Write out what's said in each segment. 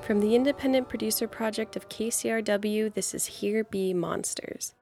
From the independent producer project of KCRW, this is Here Be Monsters.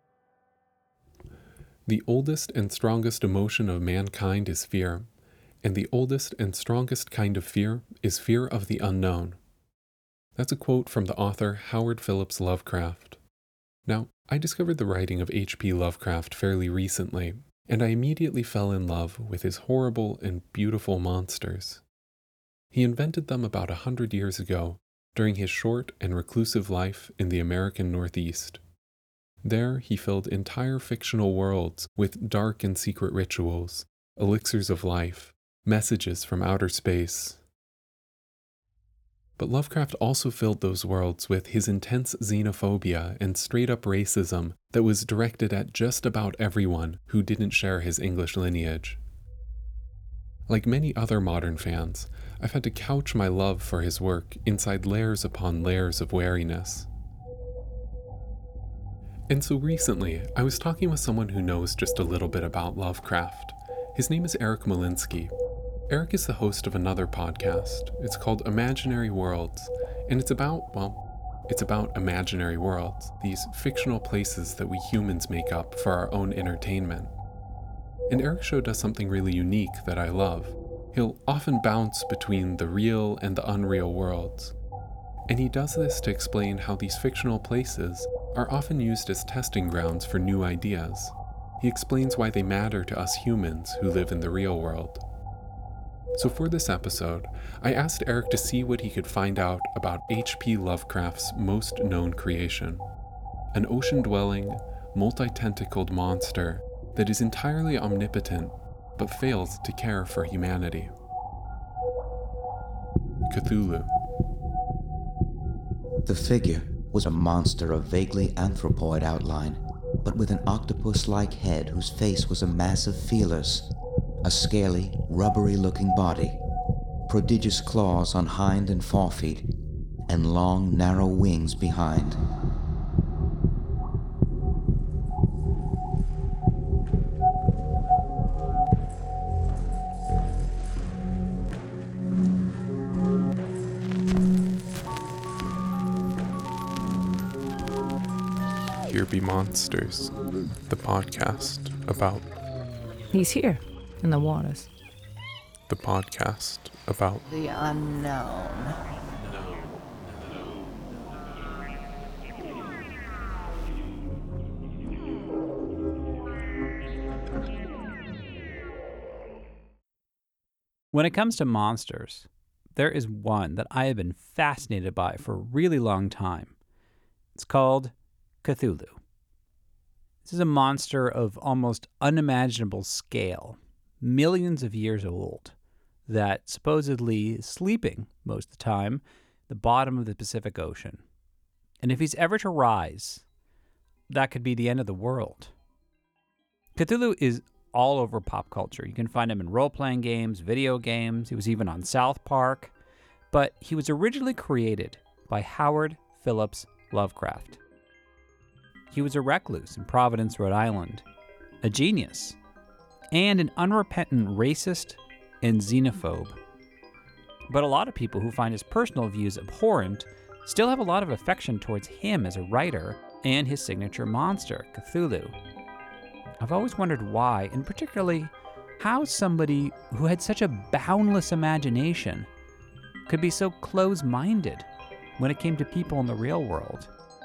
The oldest and strongest emotion of mankind is fear, and the oldest and strongest kind of fear is fear of the unknown. That's a quote from the author Howard Phillips Lovecraft. Now, I discovered the writing of H.P. Lovecraft fairly recently, and I immediately fell in love with his horrible and beautiful monsters. He invented them about 100 years ago, during his short and reclusive life in the American Northeast. There, he filled entire fictional worlds with dark and secret rituals, elixirs of life, messages from outer space. But Lovecraft also filled those worlds with his intense xenophobia and straight-up racism that was directed at just about everyone who didn't share his English lineage. Like many other modern fans, I've had to couch my love for his work inside layers upon layers of wariness. And so recently, I was talking with someone who knows just a little bit about Lovecraft. His name is Eric Molinsky. Eric is the host of another podcast. It's called Imaginary Worlds, and it's about imaginary worlds, these fictional places that we humans make up for our own entertainment. And Eric's show does something really unique that I love. He'll often bounce between the real and the unreal worlds. And he does this to explain how these fictional places are often used as testing grounds for new ideas. He explains why they matter to us humans who live in the real world. So for this episode, I asked Eric to see what he could find out about H.P. Lovecraft's most known creation, an ocean-dwelling, multi-tentacled monster that is entirely omnipotent but fails to care for humanity. Cthulhu. The figure was a monster of vaguely anthropoid outline, but with an octopus-like head whose face was a mass of feelers, a scaly, rubbery-looking body, prodigious claws on hind and forefeet, and long, narrow wings behind. Here Be Monsters, the podcast about... He's here, in the waters. The podcast about... The unknown. When it comes to monsters, there is one that I have been fascinated by for a really long time. It's called Cthulhu. This is a monster of almost unimaginable scale, millions of years old, that supposedly is sleeping most of the time at the bottom of the Pacific Ocean. And if he's ever to rise, that could be the end of the world. Cthulhu is all over pop culture. You can find him in role-playing games, video games. He was even on South Park. But he was originally created by Howard Phillips Lovecraft. He was a recluse in Providence, Rhode Island, a genius, and an unrepentant racist and xenophobe. But a lot of people who find his personal views abhorrent still have a lot of affection towards him as a writer and his signature monster, Cthulhu. I've always wondered why, and particularly how somebody who had such a boundless imagination could be so close-minded when it came to people in the real world.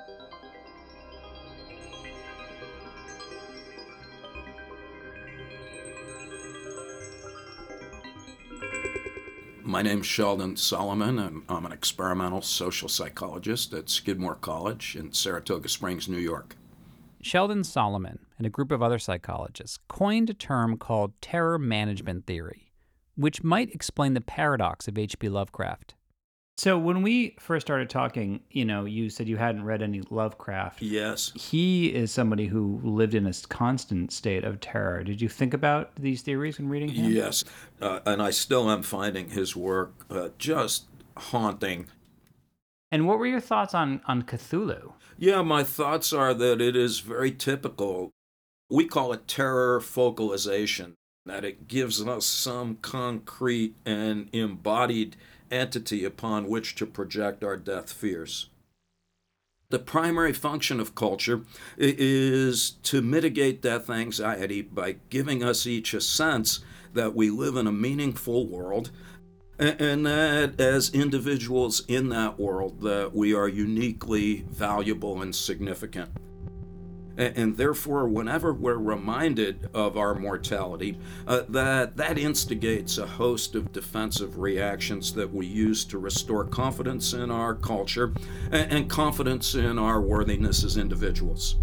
My name's Sheldon Solomon. I'm an experimental social psychologist at Skidmore College in Saratoga Springs, New York. Sheldon Solomon and a group of other psychologists coined a term called terror management theory, which might explain the paradox of H.P. Lovecraft. So when we first started talking, you said you hadn't read any Lovecraft. Yes. He is somebody who lived in a constant state of terror. Did you think about these theories when reading him? Yes, and I still am finding his work just haunting. And what were your thoughts on Cthulhu? Yeah, my thoughts are that it is very typical. We call it terror focalization, that it gives us some concrete and embodied entity upon which to project our death fears. The primary function of culture is to mitigate death anxiety by giving us each a sense that we live in a meaningful world, and that as individuals in that world, that we are uniquely valuable and significant. And therefore, whenever we're reminded of our mortality, that instigates a host of defensive reactions that we use to restore confidence in our culture and confidence in our worthiness as individuals.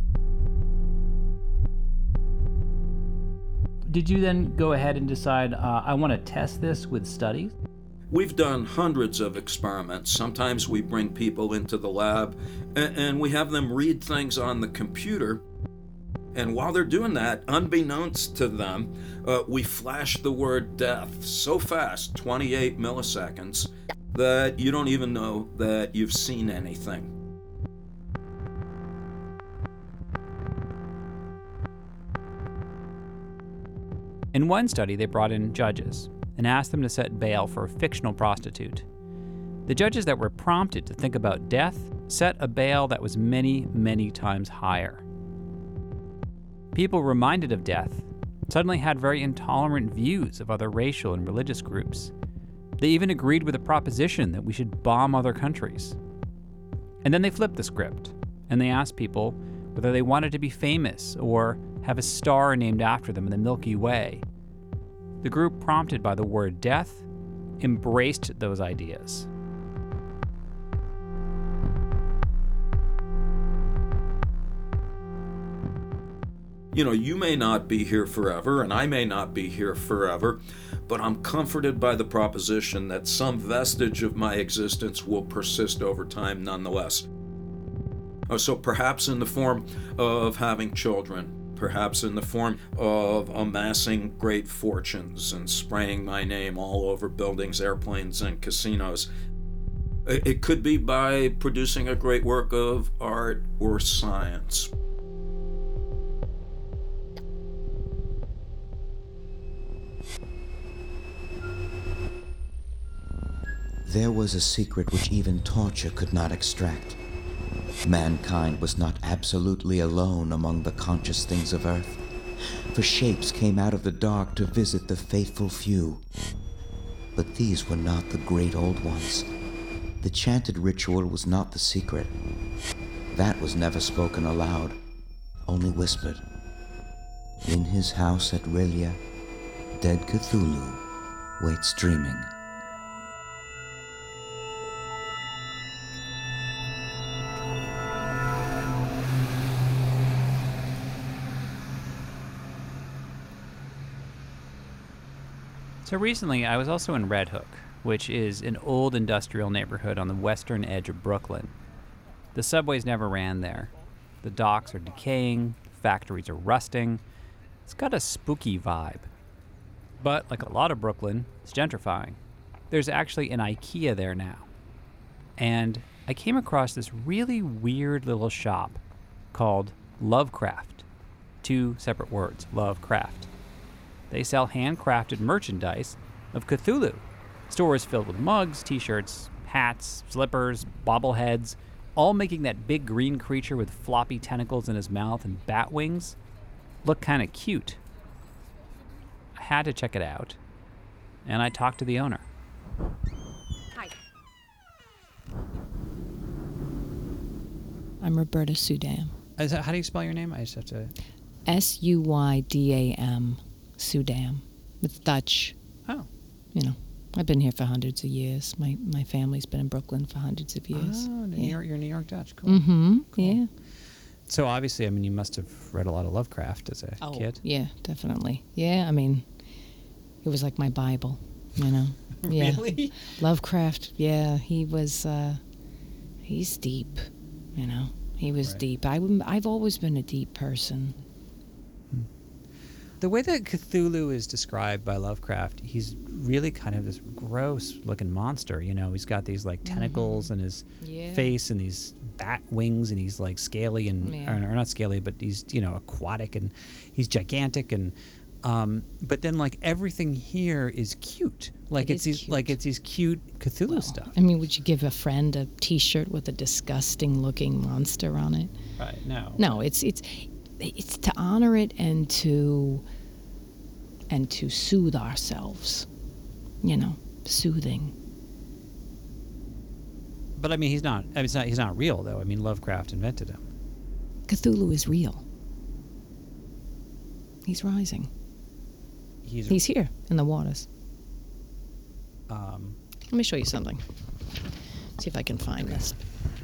Did you then go ahead and decide, I want to test this with studies? We've done hundreds of experiments. Sometimes we bring people into the lab and we have them read things on the computer. And while they're doing that, unbeknownst to them, we flash the word death so fast, 28 milliseconds, that you don't even know that you've seen anything. In one study, they brought in judges and asked them to set bail for a fictional prostitute. The judges that were prompted to think about death set a bail that was many, many times higher. People reminded of death suddenly had very intolerant views of other racial and religious groups. They even agreed with the proposition that we should bomb other countries. And then they flipped the script, and they asked people whether they wanted to be famous or have a star named after them in the Milky Way. The group prompted by the word death embraced those ideas. You know, you may not be here forever, and I may not be here forever, but I'm comforted by the proposition that some vestige of my existence will persist over time nonetheless. So perhaps in the form of having children, perhaps in the form of amassing great fortunes and spraying my name all over buildings, airplanes, and casinos. It could be by producing a great work of art or science. There was a secret which even torture could not extract. Mankind was not absolutely alone among the conscious things of earth, for shapes came out of the dark to visit the faithful few. But these were not the great old ones. The chanted ritual was not the secret. That was never spoken aloud, only whispered. In his house at R'lyeh, dead Cthulhu waits dreaming. So recently, I was also in Red Hook, which is an old industrial neighborhood on the western edge of Brooklyn. The subways never ran there. The docks are decaying, factories are rusting. It's got a spooky vibe. But like a lot of Brooklyn, it's gentrifying. There's actually an IKEA there now. And I came across this really weird little shop called Lovecraft. 2 separate words, Lovecraft. They sell handcrafted merchandise of Cthulhu. The store is filled with mugs, t-shirts, hats, slippers, bobbleheads, all making that big green creature with floppy tentacles in his mouth and bat wings look kind of cute. I had to check it out, and I talked to the owner. Hi. I'm Roberta Sudam. How do you spell your name? I just have to... Suydam. Sudam. It's Dutch. Oh. You know, I've been here for hundreds of years. My family's been in Brooklyn for hundreds of years. Oh, Yeah. You're New York Dutch. Cool. Mm-hmm. Cool. Yeah. So obviously, I mean, you must have read a lot of Lovecraft as a kid. Yeah, definitely. Yeah, I mean, it was like my Bible, you know. Yeah. Really? Lovecraft, yeah, he was, he's deep, you know. He was Right. deep. I've always been a deep person. The way that Cthulhu is described by Lovecraft, he's really kind of this gross-looking monster. You know, he's got these like tentacles in his face and these bat wings, and he's like scaly and or not scaly, but he's aquatic, and he's gigantic and But then like everything here is cute. Like It it's is these cute. like it's these cute Cthulhu stuff. I mean, would you give a friend a T-shirt with a disgusting-looking monster on it? Right? No. No, it's to honor it and to soothe ourselves. You know, soothing. But I mean, he's not. I mean, he's not real though. I mean, Lovecraft invented him. Cthulhu is real. He's rising. He's here in the waters. Let me show you something. See if I can find this.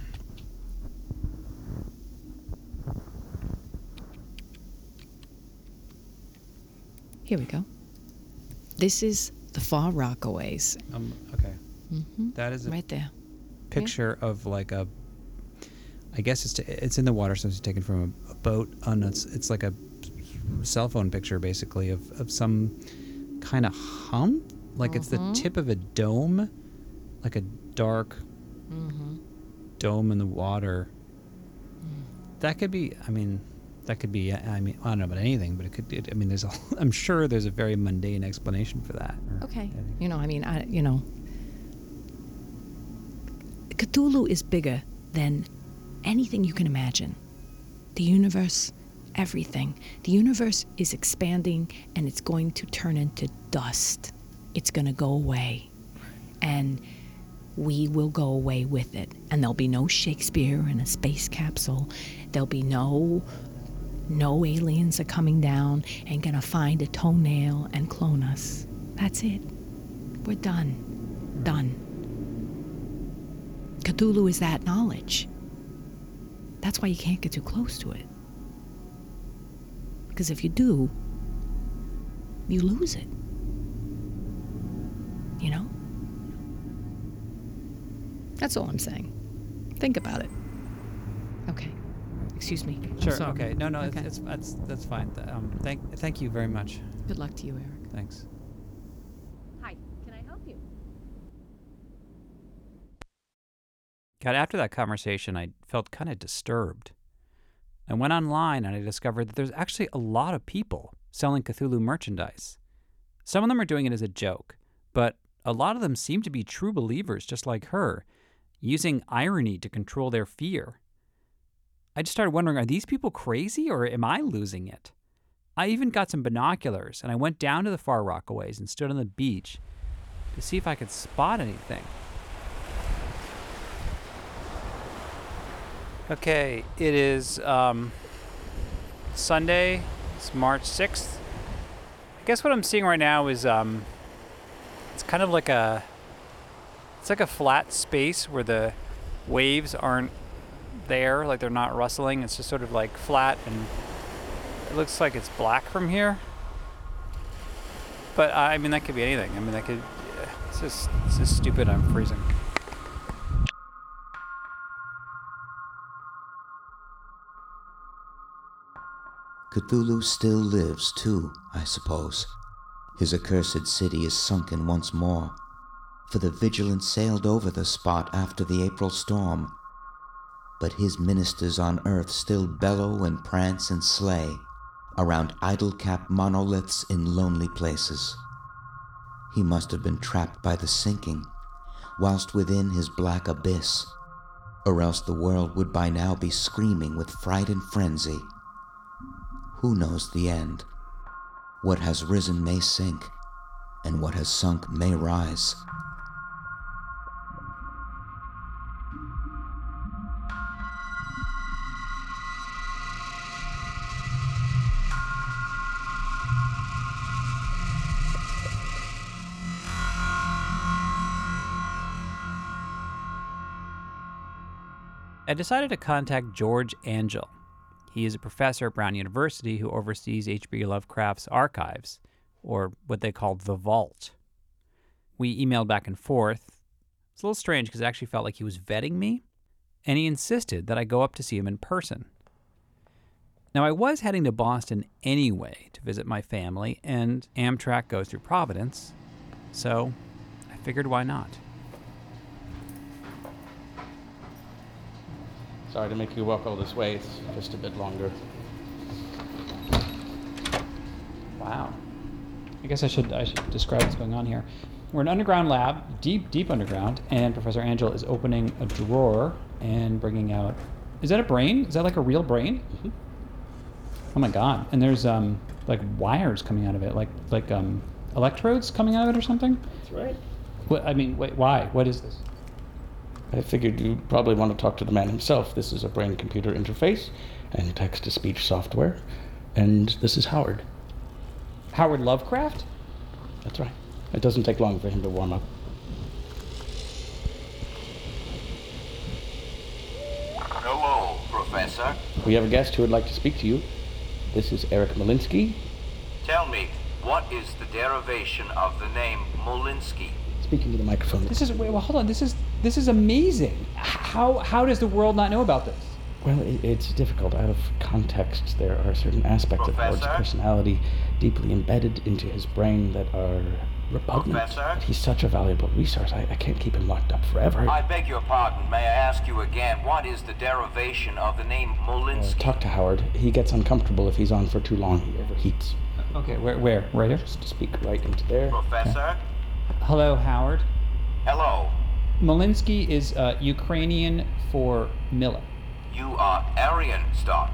Here we go. This is the Far Rockaways. Okay. Mm-hmm. That is a Right there. picture of like a. I guess it's in the water, so it's taken from a boat. It's like a cell phone picture, basically, of some kind of hump. Like it's the tip of a dome, like a dark dome in the water. That could be. I mean, that could be. I mean, I don't know about anything, but it could. I mean, there's a. I'm sure there's a very mundane explanation for that. Okay. You know, I mean, Cthulhu is bigger than anything you can imagine. The universe, everything. The universe is expanding and it's going to turn into dust. It's going to go away. And we will go away with it. And there'll be no Shakespeare in a space capsule. There'll be no aliens are coming down and going to find a toenail and clone us. That's it. We're done. Done. Cthulhu is that knowledge. That's why you can't get too close to it. Because if you do, you lose it. You know? That's all I'm saying. Think about it. Okay. Excuse me. I'm Sure. sorry. Okay. No. Okay. That's fine. Thank you very much. Good luck to you, Eric. Thanks. Hi, can I help you? God, after that conversation, I felt kind of disturbed. I went online and I discovered that there's actually a lot of people selling Cthulhu merchandise. Some of them are doing it as a joke, but a lot of them seem to be true believers just like her, using irony to control their fear. I just started wondering, are these people crazy or am I losing it? I even got some binoculars and I went down to the Far Rockaways and stood on the beach to see if I could spot anything. Okay, it is Sunday. It's March 6th. I guess what I'm seeing right now is it's kind of like a flat space where the waves aren't there, like they're not rustling. It's just sort of like flat, and it looks like it's black from here. But I mean, that could be anything. I mean, that could. It's just stupid. I'm freezing. Cthulhu still lives too, I suppose. His accursed city is sunken once more, for the Vigilance sailed over the spot after the April storm. But his ministers on earth still bellow and prance and slay around idol-capped monoliths in lonely places. He must have been trapped by the sinking, whilst within his black abyss, or else the world would by now be screaming with fright and frenzy. Who knows the end? What has risen may sink, and what has sunk may rise. I decided to contact George Angell. He is a professor at Brown University who oversees H.P. Lovecraft's archives, or what they called the Vault. We emailed back and forth. It's a little strange because it actually felt like he was vetting me, and he insisted that I go up to see him in person. Now, I was heading to Boston anyway to visit my family, and Amtrak goes through Providence, so I figured why not. Sorry to make you walk all this way. It's just a bit longer. Wow. I guess I should describe what's going on here. We're in an underground lab, deep underground, and Professor Angel is opening a drawer and bringing out. Is that a brain? Is that like a real brain? Mm-hmm. Oh my god! And there's like wires coming out of it, like electrodes coming out of it or something. That's right. What, I mean, wait, why? What is this? I figured you probably want to talk to the man himself. This is a brain-computer interface and text-to-speech software. And this is Howard. Howard Lovecraft? That's right. It doesn't take long for him to warm up. Hello, Professor. We have a guest who would like to speak to you. This is Eric Molinsky. Tell me, what is the derivation of the name Molinsky? Speaking to the microphone. Hold on. This is amazing. How does the world not know about this? Well, it's difficult. Out of context, there are certain aspects of Howard's personality deeply embedded into his brain that are repugnant. Professor? But he's such a valuable resource. I can't keep him locked up forever. I beg your pardon. May I ask you again, what is the derivation of the name Molinsky? Talk to Howard. He gets uncomfortable if he's on for too long. He overheats. Okay, where? Right here? Just to speak right into there. Professor? Hello, Howard. Hello. Molinsky is Ukrainian for Miller. You are Aryan stock.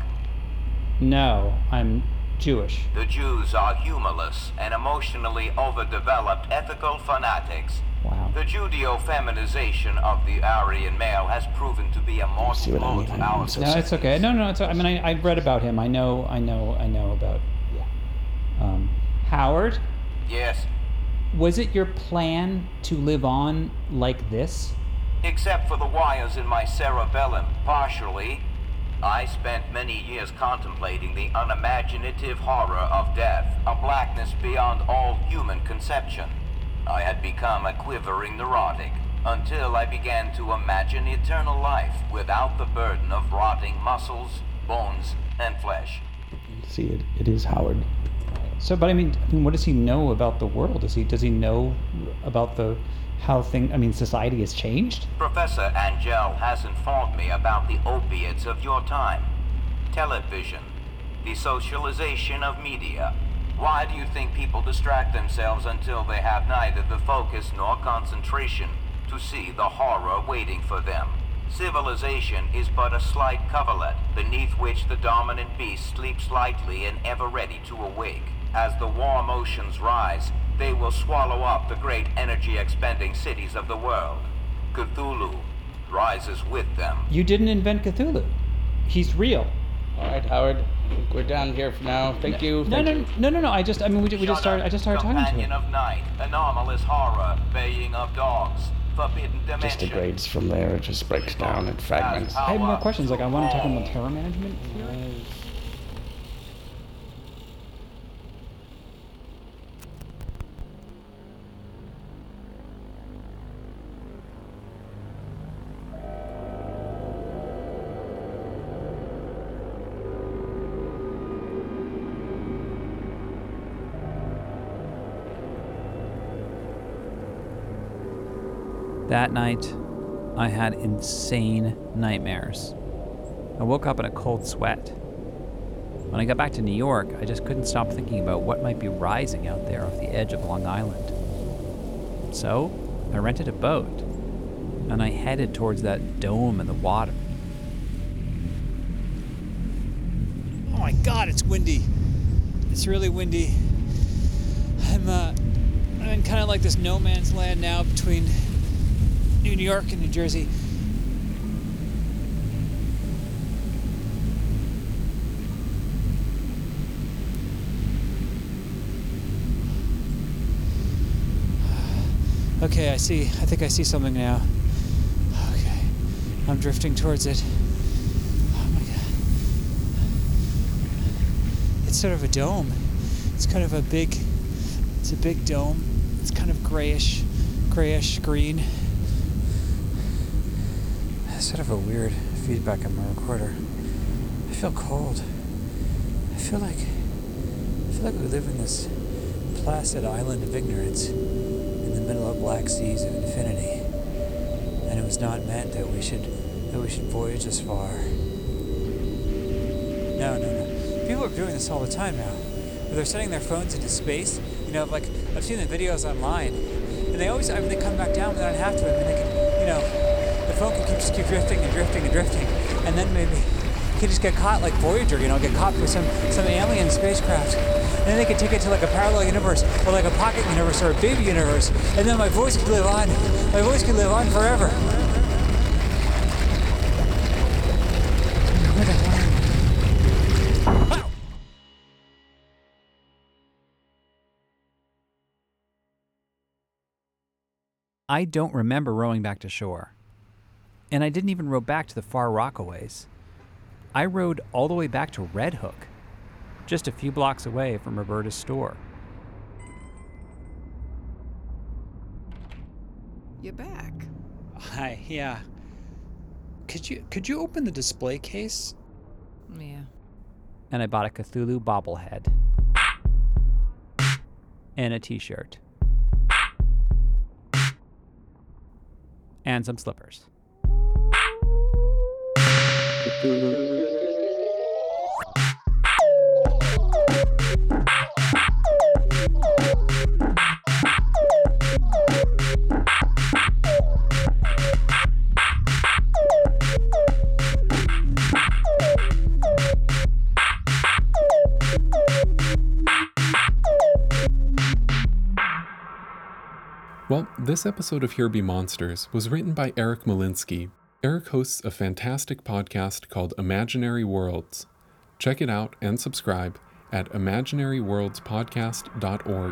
No, I'm Jewish. The Jews are humorless and emotionally overdeveloped ethical fanatics. Wow. The Judeo-feminization of the Aryan male has proven to be a mortal blow to our society. No, it's okay. No, it's. I mean, I've read about him. I know about. Yeah. Howard. Yes. Was it your plan to live on like this? Except for the wires in my cerebellum, partially. I spent many years contemplating the unimaginative horror of death, a blackness beyond all human conception. I had become a quivering neurotic, until I began to imagine eternal life without the burden of rotting muscles, bones, and flesh. See, it is Howard. So, but I mean, what does he know about the world? Does he know about society has changed? Professor Angel has informed me about the opiates of your time. Television, the socialization of media. Why do you think people distract themselves until they have neither the focus nor concentration to see the horror waiting for them? Civilization is but a slight coverlet beneath which the dominant beast sleeps lightly and ever ready to awake. As the warm oceans rise, they will swallow up the great energy-expending cities of the world. Cthulhu rises with them. You didn't invent Cthulhu. He's real. All right, Howard. I think we're down here for now. Thank you. No. I just started talking to him. Companion of night, anomalous horror, baying of dogs, forbidden dimension. Just degrades from there. It just breaks down in fragments. I have more questions. Like, I want to talk about terror management. That night, I had insane nightmares. I woke up in a cold sweat. When I got back to New York, I just couldn't stop thinking about what might be rising out there off the edge of Long Island. So, I rented a boat, and I headed towards that dome in the water. Oh my God, it's windy. It's really windy. I'm in kind of like this no man's land now between New York and New Jersey. Okay, I think I see something now. Okay, I'm drifting towards it. Oh my God. It's sort of a dome. It's kind of a big dome. It's kind of grayish green. Sort of a weird feedback on my recorder. I feel cold. I feel like we live in this placid island of ignorance in the middle of black seas of infinity, and it was not meant that we should voyage this far. No. People are doing this all the time now. They're sending their phones into space, like I've seen the videos online, and they always, they come back down, but they don't have to. I mean, they can, the phone can keep drifting and drifting and drifting, and then maybe you could just get caught like Voyager, get caught with some alien spacecraft, and then they could take it to like a parallel universe, or like a pocket universe, or a baby universe, and then my voice could live on. My voice could live on forever. I don't remember rowing back to shore. And I didn't even row back to the far Rockaways. I rowed all the way back to Red Hook, just a few blocks away from Roberta's store. You're back. Hi, yeah. Could you open the display case? Yeah. And I bought a Cthulhu bobblehead. And a t-shirt. And some slippers. Well, this episode of Here Be Monsters was written by Eric Molinsky. Eric hosts a fantastic podcast called Imaginary Worlds. Check it out and subscribe at imaginaryworldspodcast.org.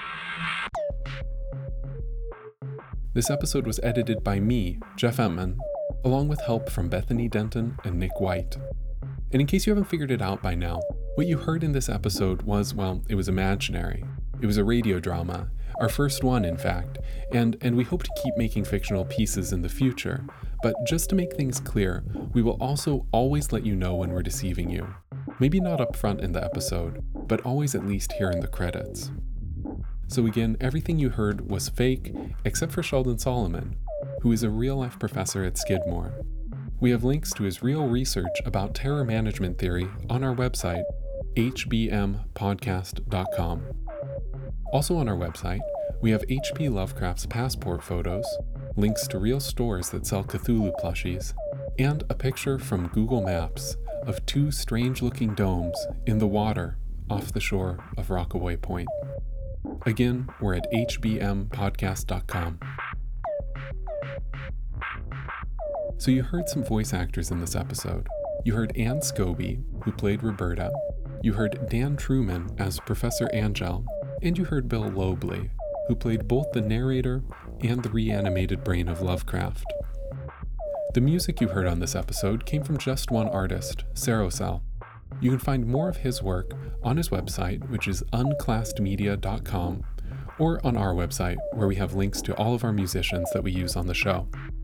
This episode was edited by me, Jeff Entman, along with help from Bethany Denton and Nick White. And in case you haven't figured it out by now, what you heard in this episode was, well, it was imaginary. It was a radio drama, our first one, in fact, and we hope to keep making fictional pieces in the future. But just to make things clear, we will also always let you know when we're deceiving you. Maybe not up front in the episode, but always at least here in the credits. So again, everything you heard was fake, except for Sheldon Solomon, who is a real-life professor at Skidmore. We have links to his real research about terror management theory on our website, hbmpodcast.com. Also on our website, we have H.P. Lovecraft's passport photos, links to real stores that sell Cthulhu plushies, and a picture from Google Maps of two strange-looking domes in the water off the shore of Rockaway Point. Again, we're at hbmpodcast.com. So you heard some voice actors in this episode. You heard Anne Scobie, who played Roberta. You heard Dan Truman as Professor Angel. And you heard Bill Lobley, who played both the narrator and the reanimated brain of Lovecraft. The music you heard on this episode came from just one artist, Sarocell. You can find more of his work on his website, which is unclassedmedia.com, or on our website, where we have links to all of our musicians that we use on the show.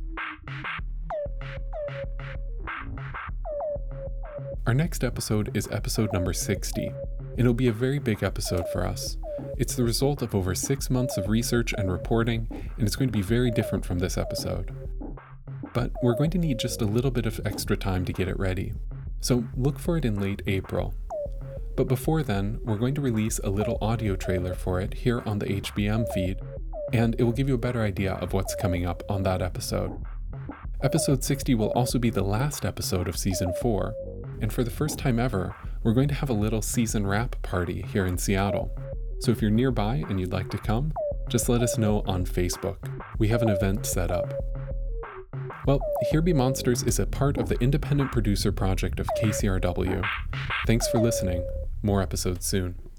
Our next episode is episode number 60, and it'll be a very big episode for us. It's the result of over 6 months of research and reporting, and it's going to be very different from this episode. But we're going to need just a little bit of extra time to get it ready, so look for it in late April. But before then, we're going to release a little audio trailer for it here on the HBM feed, and it will give you a better idea of what's coming up on that episode. Episode 60 will also be the last episode of Season 4, and for the first time ever, we're going to have a little season wrap party here in Seattle. So if you're nearby and you'd like to come, just let us know on Facebook. We have an event set up. Well, Here Be Monsters is a part of the independent producer project of KCRW. Thanks for listening. More episodes soon.